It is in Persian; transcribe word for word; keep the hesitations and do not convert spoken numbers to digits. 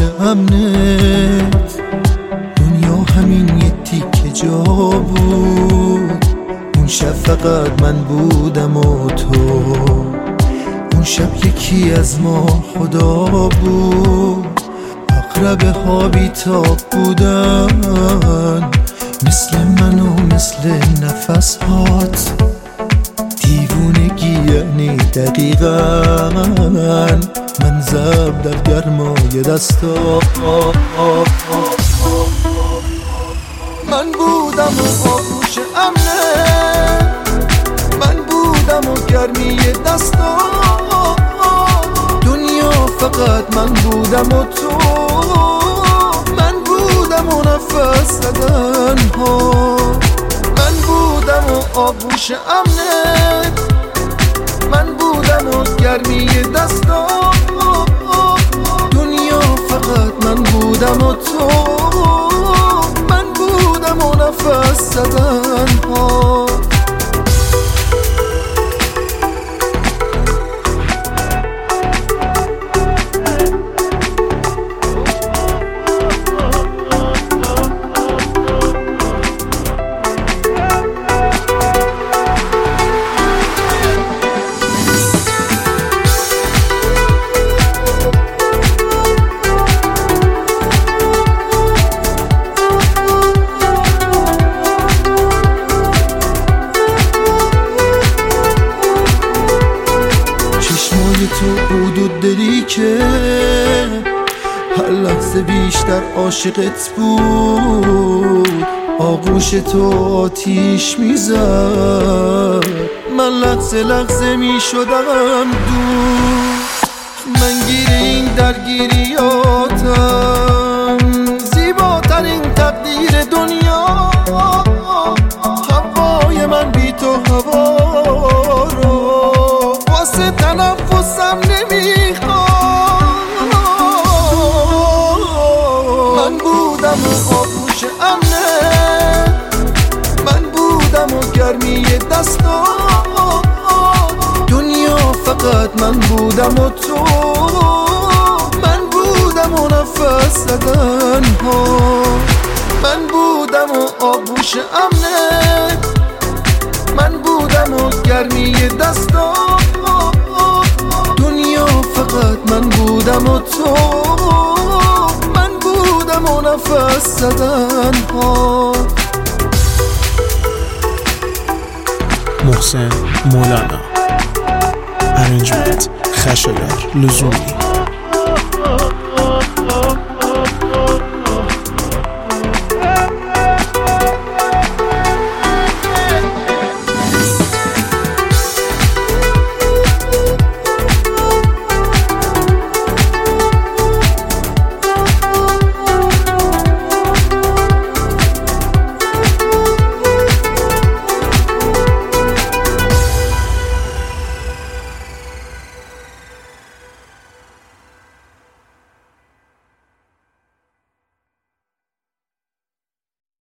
امنت، دنیا همین یه تیکه جا بود. اون شب فقط من بودم و تو، اون شب یکی از ما خدا بود. اقربه ها بیتاب بودن مثل من و مثل نفس هات. دیوونگی یعنی دقیقا من ضرب در گرمای دستا. من بودم و آغوش امنت، من بودم و گرمی دستا. دنیا فقط من بودم و تو، من بودم و نفس زدن ها. من بودم و آغوش امنت، من بودم و گرمی دستا. دنیا فقط من بودم و تو، من بودم و نفس زدن ها. تو بود و دلی که هر لحظه بیشتر عاشقت بود. آغوش تو آتیش میزد، من لحظه لحظه میشدم دور. من گیر این درگیریاتم، زیباترین تقدیر دنیا. هوای من بی تو هوا رو واسه تنفسم نمیخوام. من بودم و آغوش امنت، من بودم و گرمی دستا. دنیا فقط من بودم و تو، من بودم و نفس زدن ها. من بودم و آغوش امنت، من بودم و گرمی دستا. دنیا فقط من بودم و تو، من بودم و نفس زدن ها. محسن مولانا، ارنجمنت خشایار لزومی.